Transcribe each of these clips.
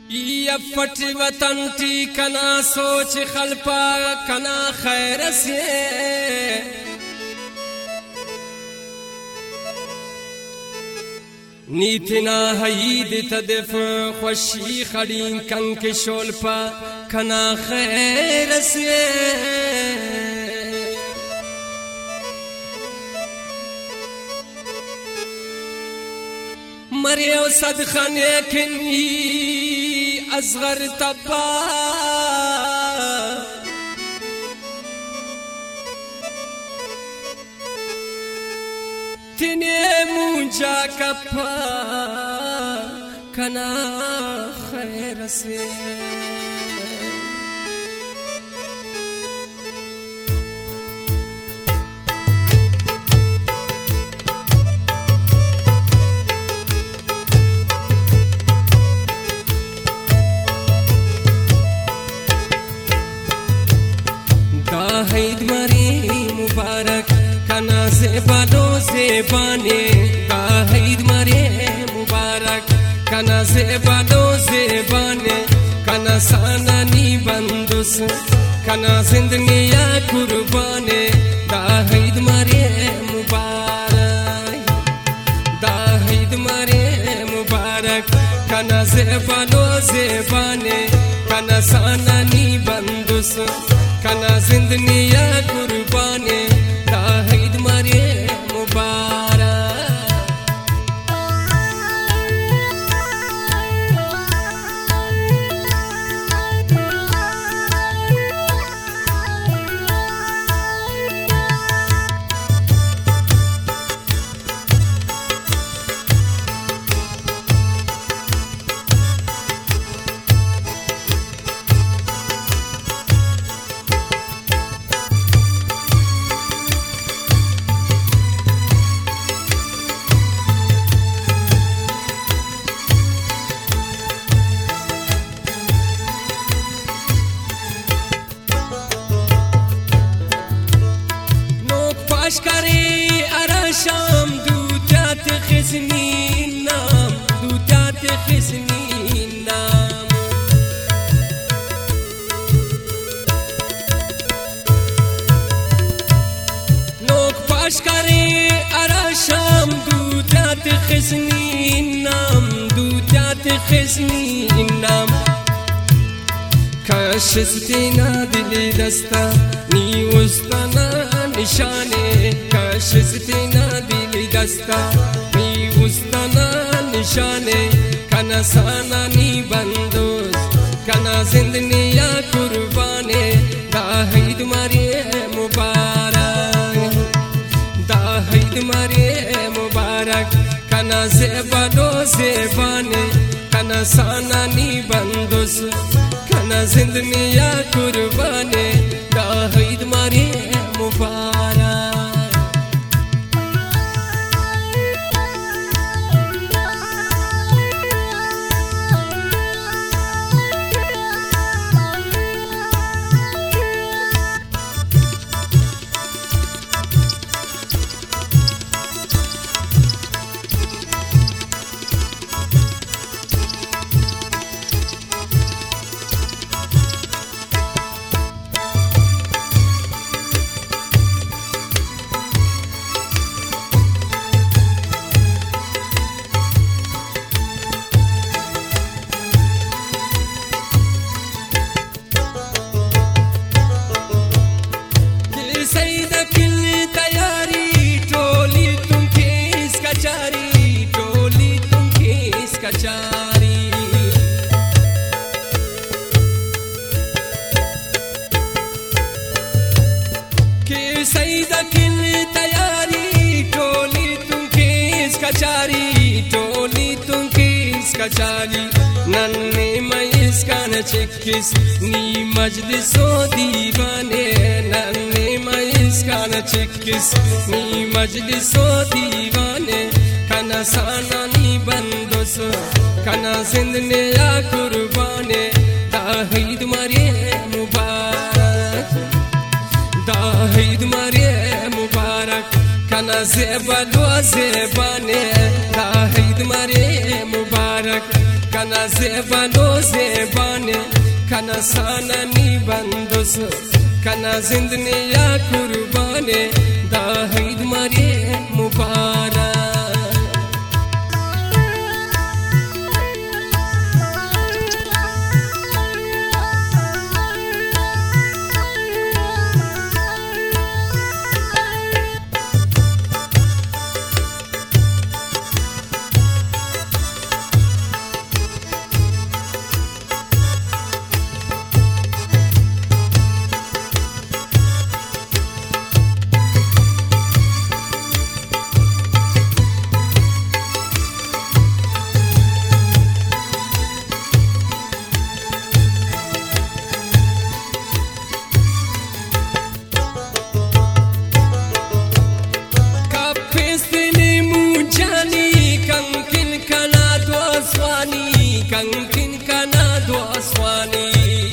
या फट वतन टी कना सोच खलपा कना खैर से नीतना हईद तदफ खुशी खड़ीन कंक शोलपा कना खैर से मरियो सदखने किनी असगर तब्बा तिने मुंजा कप्पा कना खैर से दाहिद मरी मुबारक कना से बालो से बाने दाहिद मरे मुबारक कना से बालो से बाने कना सानानी बंदुस कना जिंदगिया कुर्बाने दाहिद मरे मुबारक दाहिद मरे मुबारक कना से बालो से बाने कना सानानी बंदुस कना जिंदगिया कुर्बाने दाहिद मरे मुबारक अशकरे अरशाम दूजात खिस्नी नाम दूजात खिस्नी नाम नोक अशकरे अरशाम दूजात खिस्नी नाम दूजात खिस्नी नाम कशिस्तीना दिली दस्ता नी उस्तना निशाने कशिस्तीना दिली दस्ता नी उस्तना निशाने कना सानानी बंदोस कना जिंदगिया कुर्बाने दाहिद मरे मुबारक दाहिद मरे मुबारक कना ज़ेबानो ज़ेबाने कना सानानी बंदोस कना जिंदगिया कुर्बाने दाहिद मरे मुबारक कचारी नन्ने मईस कान चिक्किस नी मजलिसो दीवाने नन्ने मईस कान चिक्किस नी मजलिसो दीवाने कना सानानी बंदोस कना जिंदगिया कुर्बाने दाहिद मरे मुबारक दाहिद मरे मुबारक कना ज़ेबानो ज़ेबाने दाहिद मरे मुबारक kana zebano zebane kana sanani bandus kana zindni ya kurbane da Eid mare mubarak kankin kana do aswani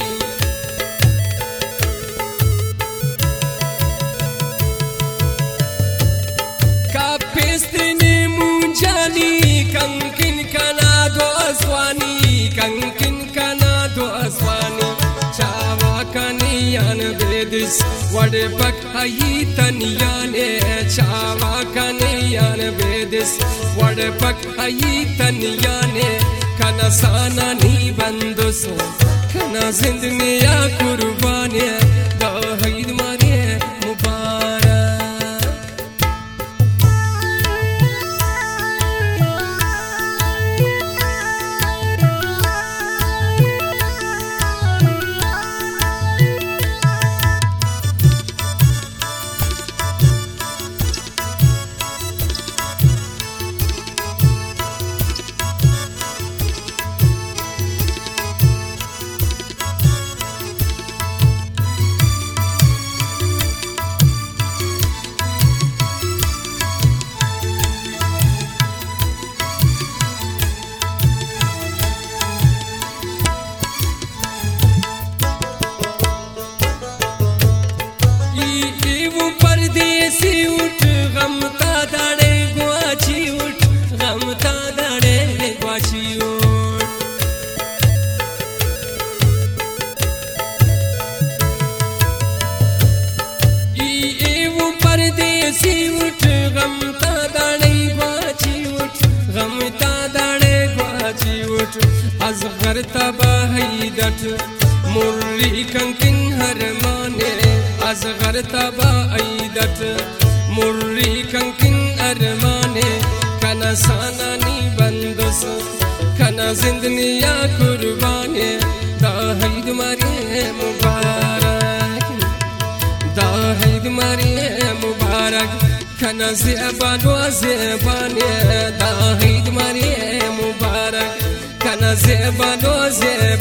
kapestini munjani kankin kana do aswani kankin kana do aswani chawa kaniyan vedis wade pak ayi taniyane chawa kaniyan vedis wade pak ayi taniyane kana sanani bandus kana zindni ya kurbani da Eid mare mubarak परदेसी उठ गम ता दाड़े ग्वाची उठ गम ता दाड़े ग्वाची उठ वो परदेसी उठ गम ता दाड़े ग्वाची उठ गम ता दाड़े ग्वाची उठ असगर तबाहीदत मुर्री कंकिन हर माने असगर तबाहीदत मुर्री कंकिन Aramane kana sanani bandus kana zindni ya kurbane da Eid mare mubarak da Eid mare mubarak kana zebano zebane da Eid mare mubarak kana zebano zebane